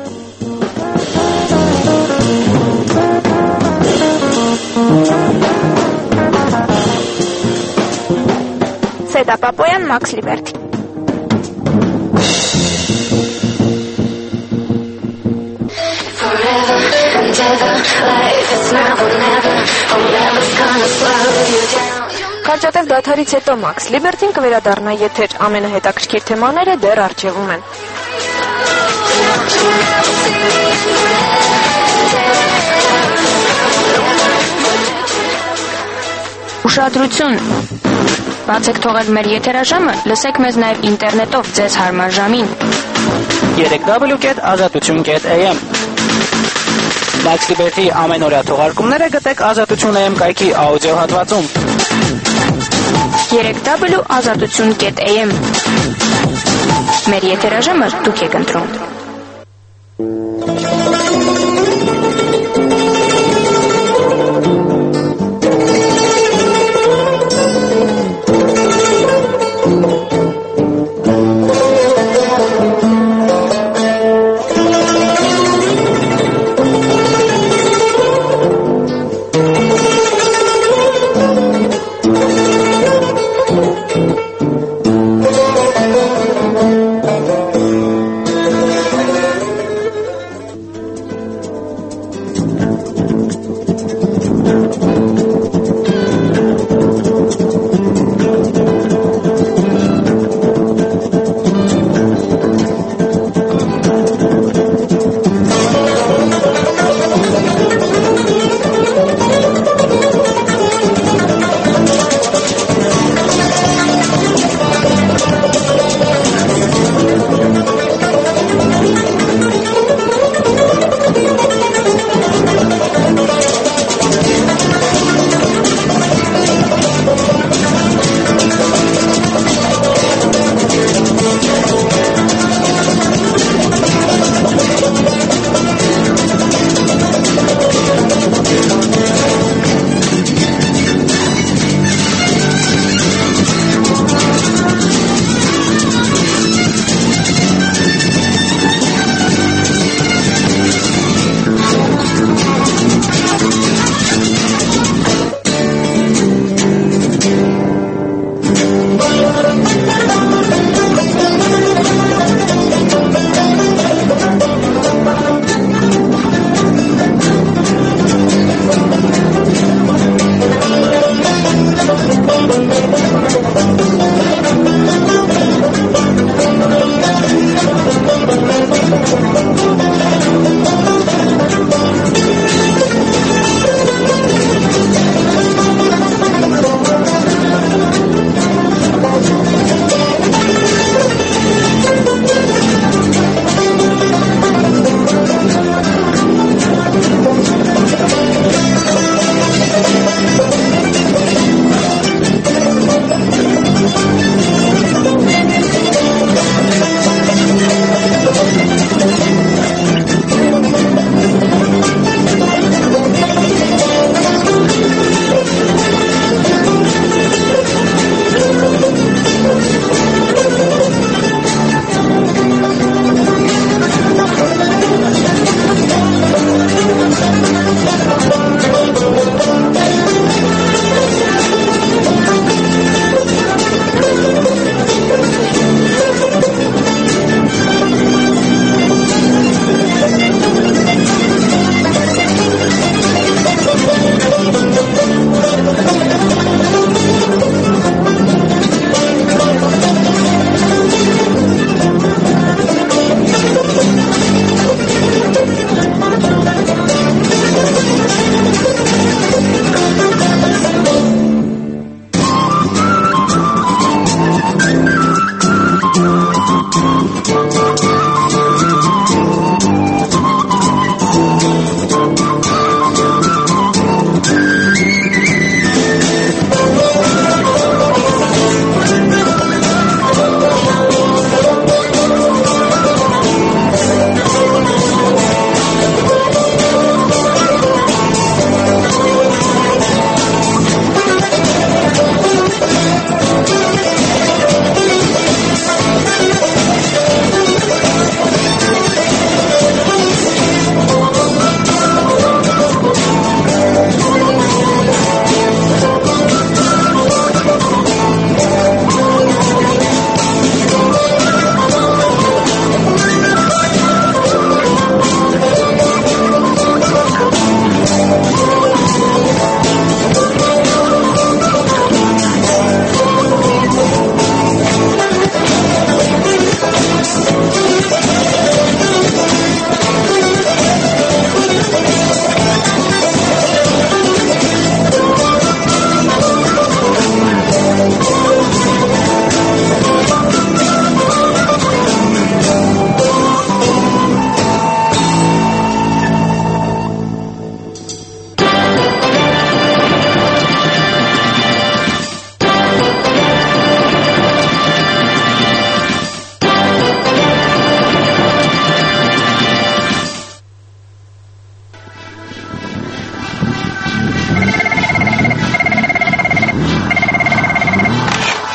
Սեդա Պապոյան, Մաքս Լիբերտի։ Կարճատև դադարից հետո Մաքս Լիբերտին կվերադառնա եթեր, ամենահետաքրքիր թեմաները դեռ առջևում են։ Ուշադրություն։ Բացեք թողել մեր եթերաժամը, լսեք մեզ նաև ինտերնետով ձեզ հարմար ժամին։ երեք w կետ ազատություն կետ a m Մաքս Լիբերտի ամենօրյա թողարկումները գտեք ազատություն a m կայքի աուդիո հատվածում։ երեք w ազատություն կետ a m Մեր եթերաժամը դուք եք ընտրում։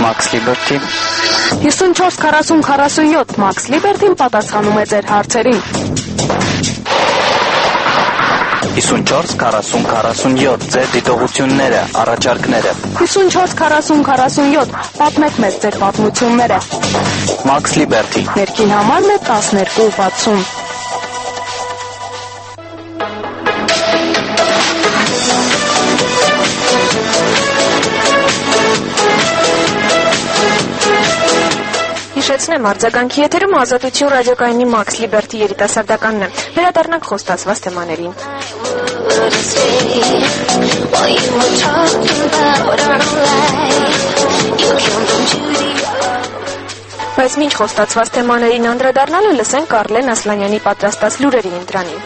Max Liberty հիսունչորս քառասուն քառասունյոթ Max Liberty-ն պատասխանում է ձեր հարցերին։ հիսունչորս քառասուն քառասունյոթ ձեր դիտողությունները, առաջարկները։ հիսունչորս քառասուն քառասունյոթ պատմեք մեզ ձեր պատմությունները։ Max Liberty Ներքին համարն է տասներկու վաթսուն։ Հիշեցնեմ, արձագանքի եթերում Ազատություն ռադիոկայանի Max Liberty երիտասարդականն է։ Վերադառնանք խոստացված թեմաներին։ Բայց մինչ խոստացված թեմաներին անդրադառնալը լսենք Արլեն Ասլանյանի պատրաստած լուրերի ընտրանին։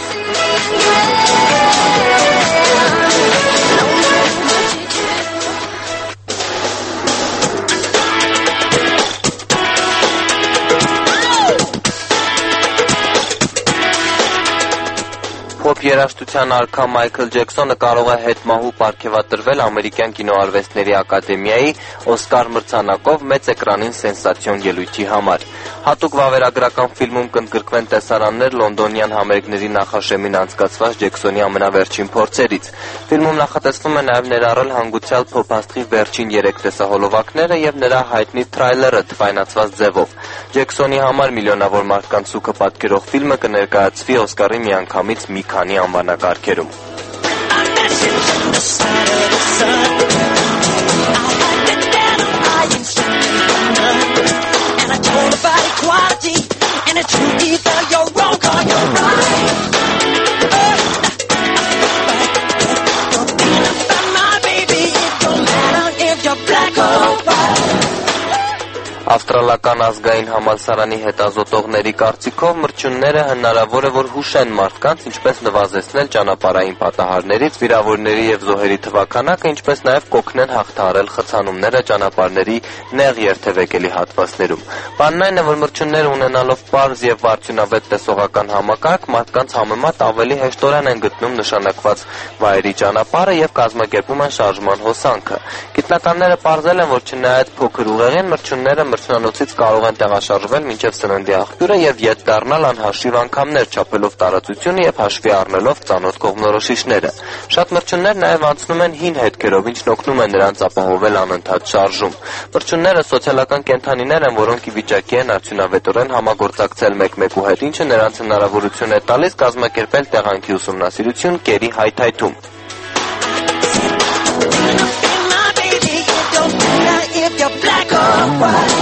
Փոփ երաժշտության արքա Մայքլ Ջեքսոնը կարող է հետմահու պարգևատրվել Ամերիկյան կինոարվեստների ակադեմիայի Օսկար մրցանակով մեծ էկրանին սենսացիոն ելույթի համար։ Հատուկ վավերագրական ֆիլմում կընդգրկվեն տեսարաններ Լոնդոնյան համերգների նախաշեմին անցկացված Ջեքսոնի ամենավերջին փորձերից։ Ֆիլմում նախատեսվում է նաև ներառել հանգուցյալ փոփաստղի վերջին երեք տեսահոլովակները եւ նրա հայտնի թրայլերը թվայնացված ձևով։ Ջեքսոնի համար միլիոնավոր մարդկանց սուքը պատկերող ֆիլմը կներկայացվի Օսկարի միանգամից մի քանի անվանակարգերում։ Ավստրալական ազգային համալսարանի հետազոտողների կարծիքով մրջյունները հնարավոր է որ հուշեն մարդկանց, ինչպես նվազեցնել ճանապարհային պատահարներից, վիրավորների եւ զոհերի թվաքանակը, ինչպես նաեւ կօգնեն հաղթահարել խցանումները ճանապարհների նեղ երթևեկելի հատվածներում։ Բանն այն է, որ մրջյունները ունենալով պարզ եւ արդյունավետ տեսողական համակարգ, մարդկանց համեմատ ավելի հեշտորեն են գտնում նշանակված վայրի ճանապարհը եւ կազմակերպում են շարժման հոսանքը։ Գիտնականները պարզել են, որ չնայած փոքր ուղեղին մրջյունները մրջնանոցից կարող են տեղաշարժվել մինչև սննդի աղբյուրը եւ ետ դառնալ անհաշիվ անգամներ, չափելով տարածությունը եւ հաշվի առնելով ծանոթ կողմնորոշիչները։ Շատ մրջյուններ նաեւ անցնում են հին հետքերով, ինչն օգնում է նրանց ապահովել անընդհատ շարժում։ Մրջյունները սոցիալական կենդանիներ են, որոնք ի վիճակի են արդյունավետորեն համագործակցել մեկ-մեկու հետ, ինչը նրանց հնարավորություն է տալիս կազմակերպել տեղանքի ուսումնասիրություն կերի հայթայթում։ If you're black or white,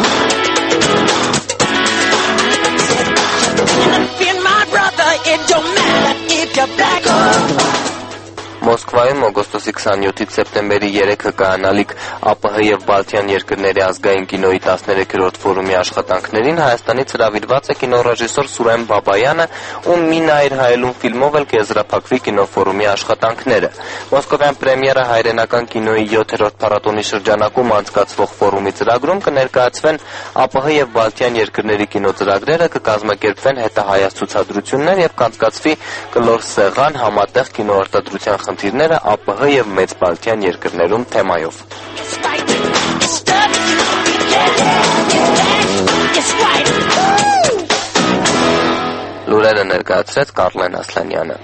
feel my brother, it don't matter if you're black or white. Մոսկվայում օգոստոսի քսաներկուից սեպտեմբերի երեքը կայանալիք ԱՊՀ եւ Բալթյան երկրների ազգային կինոյի տասներեքերորդ ֆորումի աշխատանքներին Հայաստանից հրավիրված է կինոռեժիսոր Սուրեն Բաբայանը, ում «Մի նայր հայելուն» ֆիլմով էլ կեզրափակվի կինոֆորումի աշխատանքները։ Մոսկովյան պրեմիերը հայրենական կինոյի յոթերորդ փառատոնի շրջանակում անցկացվող ֆորումի ծրագրում կներկայացվեն ԱՊՀ եւ Բալթյան երկրների կինոծրագրերը, կկազմակերպվեն հետահայաց ցուցադրություններ եւ կանցկացվի կլոր սեղան համատեղ կինոարտադրության խնդիրները ԱՊՀ եւ Մեծ Բալթյան երկրներում թեմայով։ Լուրերը ներկայացրեց Կարլեն Ասլանյանը։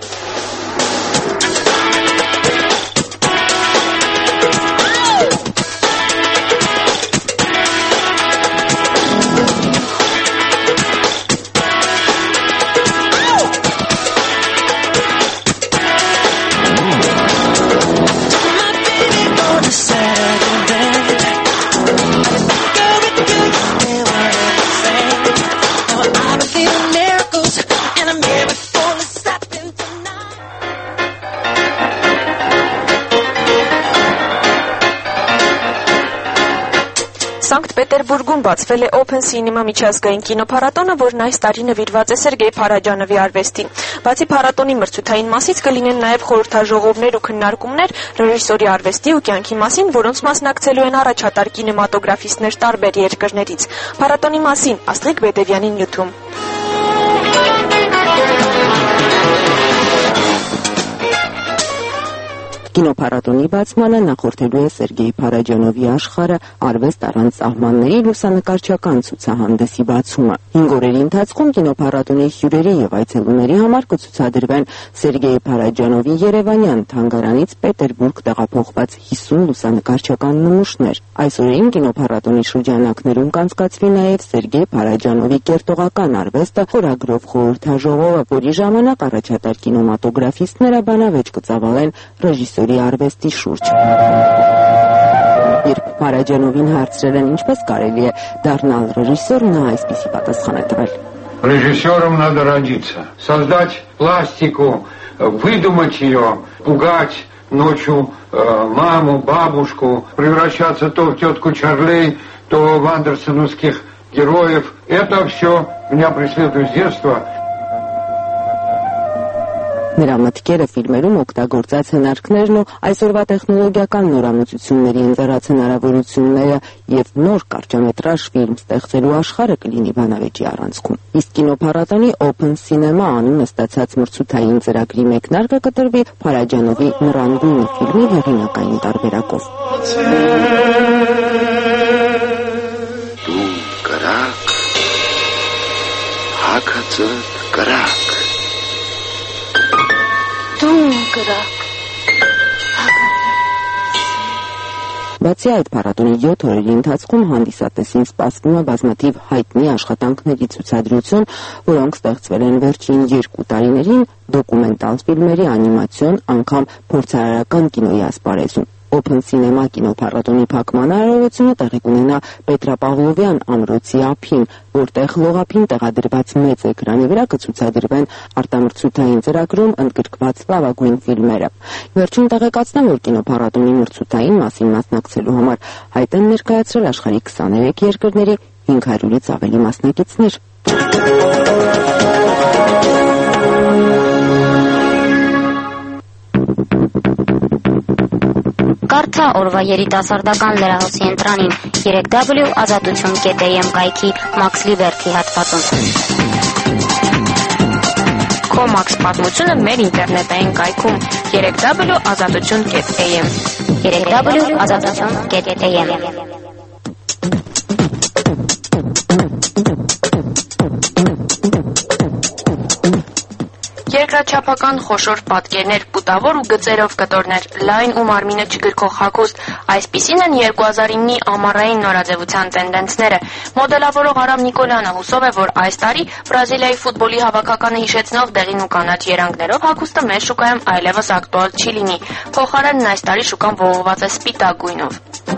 Սանկտ Պետերբուրգում բացվել է Open Cinema միջազգային կինոփառատոնը, որն այս տարի նվիրված է Սերգեյ Փարաջանովի արվեստին։ Բացի փառատոնի մրցութային մասից կլինեն նաև խորհրդաժողովներ ու քննարկումներ ռեժիսորի արվեստի ու կյանքի մասին, որոնց մասնակցելու են առաջատար կինեմատոգրաֆիստներ տարբեր երկրներից։ Փառատոնի մասին Աստղիկ Բեդևյանի նյութում։ Կինոփառատոնի բացմանը նախորդելու է Սերգեյ Փարաջանովի աշխարհը արվեստ առանց սահմանների լուսանկարչական ցուցահանդեսի բացումը։ Հինգ օրերի ընթացքում կինոփառատոնի հյուրերի եւ այցելուների համար կցուցադրվեն Սերգեյ Փարաջանովի երևանյան թանգարանից Պետերբուրգ տեղափոխված հիսուն լուսանկարչական նմուշներ։ Այս օրերին կինոփառատոնի շրջանակներում կանցկացվի նաեւ Սերգեյ Փարաջանովի կերտողական արվեստը խորագրով խորհրդաժողովը, որի ժամանակ առաջատար կինոմատոգրաֆիստները բանավեճ կծավալեն ռեժիսորի արվեստի շուրջ։ Երբ Փարաջանովին հարցրել են ինչպես կարելի է дառնալ ռեժիսոր, նա այսպիսի պատասխան է տվել. Режиссером надо родиться, создать пластику, выдумать ее, пугать ночью э, маму, бабушку, превращаться то в тетку Чарлей, то в андерсоновских героев. Это все меня преследует с детства. Նրա մտքերը ֆիլմերում օգտագործած հնարքներն ու այսօրվա տեխնոլոգիական նորամուծությունների ընձեռած հնարավորությունները եւ նոր կարճամետրաժ ֆիլմ ստեղծելու աշխարհը կլինի բանավեճի առանցքում։ Իսկ կինոփառատոնի Open Cinema անունը ստացած մրցութային ծրագրի մեկնարկը կտրվի Փարաջանովի Նռանգույնը ֆիլմի հեղինակային տարբերակով։ Դու կրակ, հակածը կրակ։ Բացի այդ, փառատոնի յոթ օրերի ընթացքում հանդիսատեսին սպասվում է բազմաթիվ հայտնի աշխատանքների ցուցադրություն, որոնք ստեղծվել են վերջին երկու տարիներին դոկումենտալ ֆիլմերի, անիմացիոն, անգամ փորձարարական կինոյի ասպարեզում։ Open Cinema կինոփառատոնի փակման արարողությունը տեղի կունենա Պետրապավլովյան ամրոցի ափին, որտեղ լողափին տեղադրված մեծ էկրանի վրա կցուցադրվեն արտամրցութային ծրագրում ընդգրկված լավագույն ֆիլմերը։ Վերջին տեղեկացնեմ, որ կինոփառատոնի մրցութային մասին մասնակցելու համար հայտ են ներկայացրել աշխարհի քսաներեք երկրների հինգ հարյուրից ավելի մասնակիցներ։ Կարդա օրվա երիտասարդական լրահոսի ընտրանին երեք w ազատություն կետ am կայքի Max Liberty հատվածում։ Քո Max պատմությունը մեր ինտերնետային կայքում երեք w ազատություն կետ am երեք w ազատություն կետ am Երկրաչափական խոշոր պատկերներ, պուտավոր ու գծերով կտորներ, լայն ու մարմինը չգրկող հագուստ, այսպիսին են երկու հազար իննի ամառային նորաձևության տենդենսները։ Մոդելավորող Արամ Նիկոլյանը հուսով է, որ այս տարի Բրազիլիայի ֆուտբոլի հավաքականը հիշեցնող դեղին ու կանաչ երանգներով հագուստը մեր շուկայում այլևս ակտուալ չի լինի։ Փոխարենն այս տարի շուկան ողողված է սպիտակ գույնով։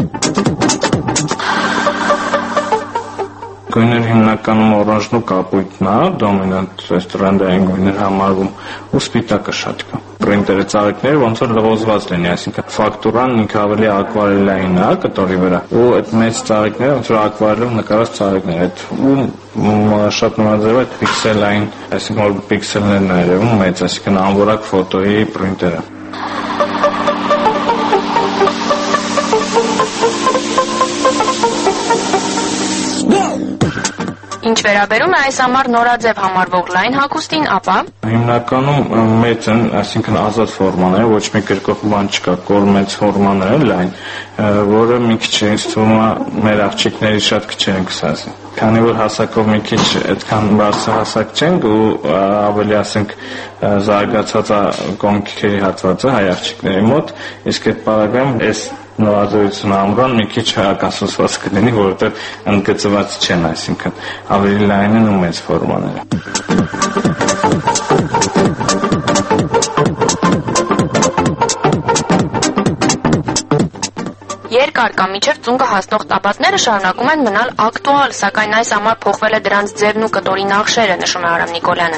Գույները հիմնականում օրանժն ու կապույտն է, դոմինանտ այս տրենդային գույներ համարվում, ու սպիտակը շատ կա։ Պրինտերի ծաղիկները ոնց որ լղոզված լինի, այսինքն ֆակտուրան ինքը ավելի ակվարելային է կտորի վրա, ու այդ մեծ ծաղիկները ոնց որ ակվարելով նկարած ծաղիկներ, այդ ու շատ նորաձև այդ պիքսելային, այսինքն որ պիքսելներն է երևում մեծ, այսինքն անորակ ֆոտոյի պրինտերը։ Ինչ վերաբերում է այս ամառ նորաձև համարվող լայն հագուստին, ապա հիմնականում մեծ են, այսինքն ազատ ֆորմաները, ոչ մի գրկող բան չկա, կոր մեծ ֆորմաները լայն, որը մի քիչ ինձ թվում է մեր աղջիկների շատ քիչ են կսազի։ Քանի որ հասակով մի քիչ այդքան բարձր հասակ չենք ու ավելի ասենք զարգացած է կոնքերի հատվածը հայ աղջիկների մոտ, իսկ այդ պարագայում այս նորաձևությունը ամռան մի քիչ հակասուսված կլինի, որովհետև ընդգծված չեն, այսինքն ավելի լայն են ու մեծ ֆորմաները։ Երկար կամ միջև ծունկը հասնող տաբատները շարունակում են մնալ ակտուալ, սակայն այս ամառ փոխվել է դրանց ձևն ու կտորի նախշերը, նշում է Արամ Նիկոլյանը։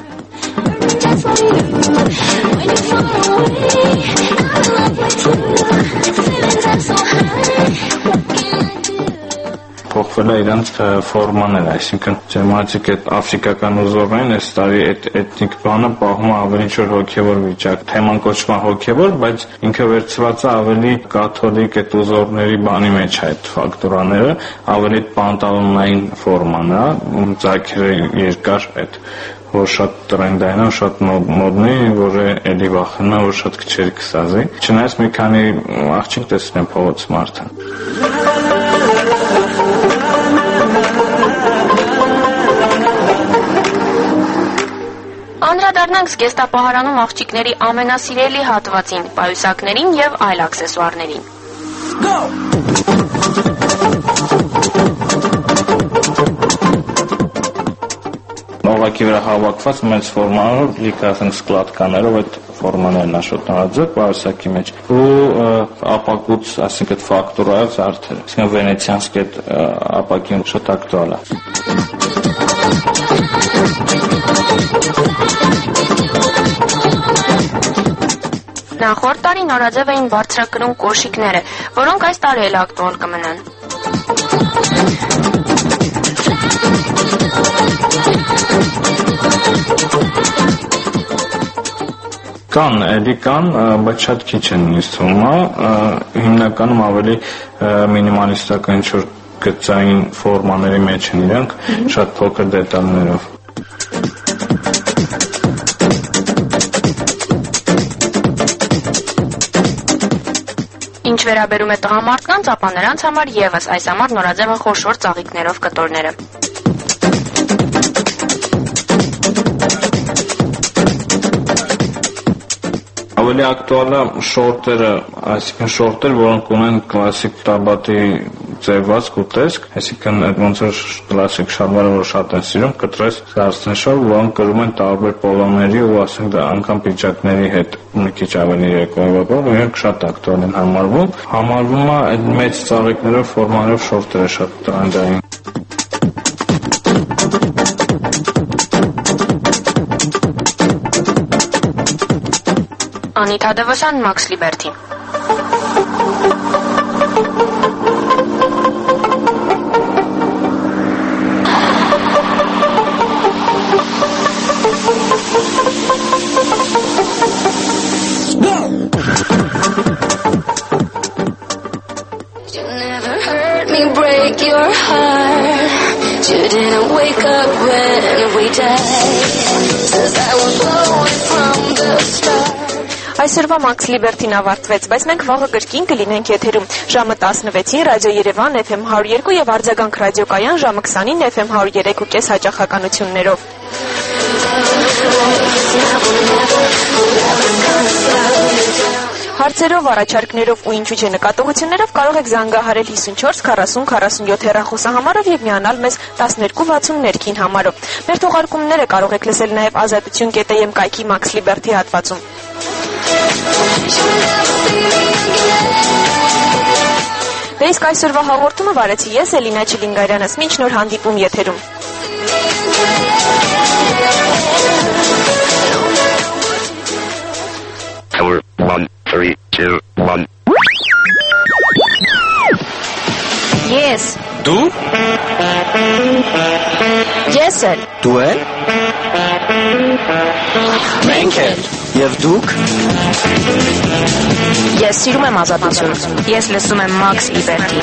Փոխվել է իրանց ֆորմաները, այսինքն ջերմացիկ այդ աֆրիկական ուզորներին այս տարի այդ էթնիկ բանը պահում է ավելի ինչ-որ հոգևոր վիճակ, թեման կոչվում է հոգևոր, բայց ինքը վերցված է ավելի կաթոլիկ այդ ուզորների բանի մեջ այդ ֆակտուրաները, ավելի պանտալոնային ֆորման է, ծագերը երկար այդ որ շատ տրենդային է, շատ մոդնի, որ էլի վախենա, որ շատ քչեր կսազի։ Չնայած մի քանի աղջիկ տեսնեմ փողոց մարդը։ Անդրադառնանք զգեստապահարանում աղջիկների ամենասիրելի հատվածին, պայուսակներին եւ այլ աքսեսուարներին։ Նողակի վրա հավաքված մեծ ֆորմանով, լիքը ասենք սկլատկաներով այդ ֆորմաներն աշոտ նորաձև պայուսակի մեջ ու ապակուց, ասենք այդ ֆակտուրայով զարդերը, ասենք վենեցիանսկ այդ ապակին շատ ակտուալ է։ Նախորդ տարի նորաձև էին բարձրակրուն կոշիկները, որոնք այս տարի էլ ակտուալ կմնան։ Կան, էլի կան, բայց շատ քիչ են ինձ թվում է, հիմնականում ավելի մինիմալիստական ինչ-որ գծային ֆորմաների մեջ են իրենք, շատ փոքր դետալներով։ Ինչ վերաբերում է տղամարդկանց, ապա նրանց համար եւս այս ամառ նորաձևը խոշոր ծաղիկներով կտորները։ Ավելի ակտուալ է շորտերը, այսինքն շորտեր, որոնք ունեն կլասիկ տաբատի ձևվածք ու տեսք, այսինքն այդ ոնց որ կլասիկ շալվարը, որ շատ են սիրում, կտրես զարդանշով, որոնք կրում են տարբեր պոլոների ու ասենք դա անգամ պիջակների հետ մի քիչ ավելի երեկոյով, իրենք շատ ակտուալ են համարվում։ Համարվում է այդ մեծ ծաղիկներով, ֆորմաներով շորտերը շատ տրենդային։ Անիթա Դևոսյան, Մաքս Լիբերթի։ Break your heart. You didn't wake up when we died. Since I was blowing from the start. Այսօրվա Մաքս Լիբերթին ավարտվեց, բայց մենք վաղը կրկին կլինենք եթերում ժամը տասնվեցին Ռադիո Երևան Էֆ Էմ հարյուր երկու եւ Արձագանք ռադիոկայան ժամը քսանին Էֆ Էմ հարյուր երեք ու կես հաճախականություններով։ Հարցերով, առաջարկներով ու ինչու՞ չէ նկատողություններով կարող եք զանգահարել հիսունչորս քառասուն քառասունյոթ հեռախոսահամարով եւ միանալ մեզ տասներկու վաթսուն ներքին համարով։ Մեր թողարկումները կարող եք լսել նաեւ ազատություն կետ էմ կայքի Մաքս Լիբերթի հատվածում։ Դե իսկ այսօրվա հաղորդումը վարեցի ես Էլինա Չիլինգարյանս, մինչ նոր հանդիպում եթերում։ Four, one, three, two, one. Yes. Դու? Ես էլ։ Դու էլ? Մենք էլ։ Եվ դուք? Ես սիրում եմ ազատություն։ Ես լսում եմ Մաքս Լիբերթի։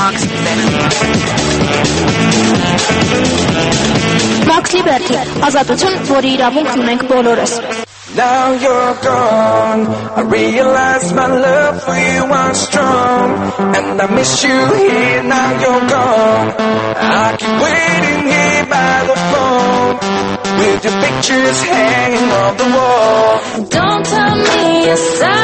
Մաքս Լիբերթի, ազատություն, որի իրավունքն ունենք բոլորս։ Now you're gone, I realize my love for you was strong, and I miss you here, now you're gone. I keep waiting here by the phone, with your pictures hanging on the wall. Don't tell me you're sad.